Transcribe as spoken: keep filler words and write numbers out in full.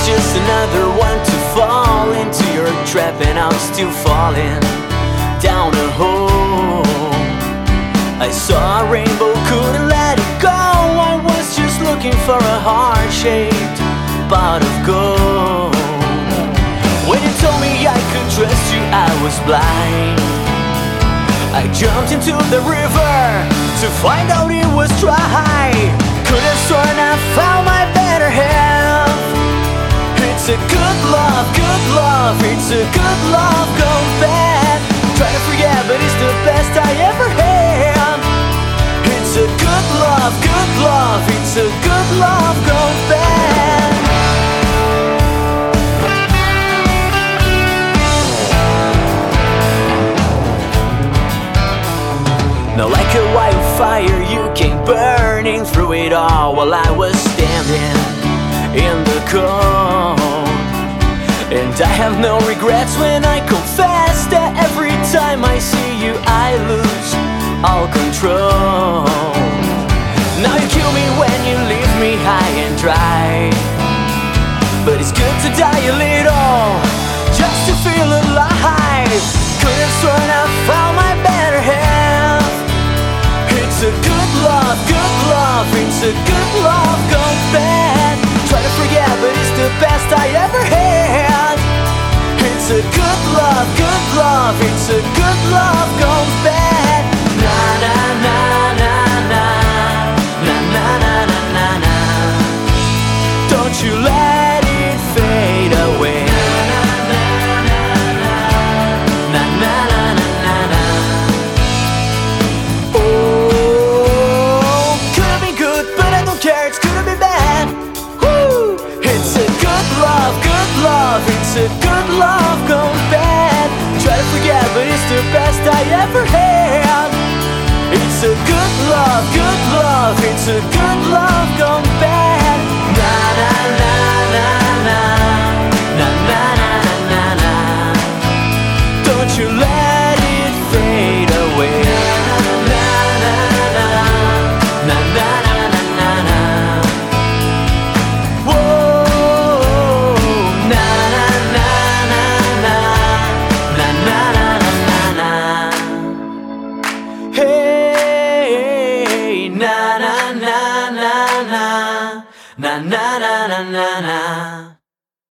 just another one to fall into your trap, and I'm still falling down a hole. I saw a rainbow, couldn't let it go. I was just looking for a heart-shaped pot of gold. When you told me I could trust you, I was blind. I jumped into the river to find out it was dry. Could have sworn I found my better half. It's a good love, good love. It's a good love gone bad. Try to forget, but it's the best I ever had. It's a good love, good love. It's a good love gone bad. Now like a wildfire you came burning through it all, while I was standing in the cold. And I have no regrets when I confess that every time I see you I lose all control. Now you kill me when you leave me high and dry, but it's good to die a little just to feel alive. Could have sworn I found my better half. It's a good love, good love. It's a good love gone bad. Try to forget, but it's the best I ever had. It's a good love, good love. It's a good love gone bad. Na na na na na na na na na na na. Don't you let it fade away. Na na na na na na na na na na. Oh, could have been good, but I don't care. It's gonna be bad. Woo! It's a good love, good love. It's a good love gone bad. Try to forget, but it's the best I ever had. It's a good love, good love. It's a good love gone bad. Na na na na na na na na na na. Don't you let it fade away. Na na na na na na na na na. Whoa, na na na na na na na na na na. Hey, na na na na na na na na na na.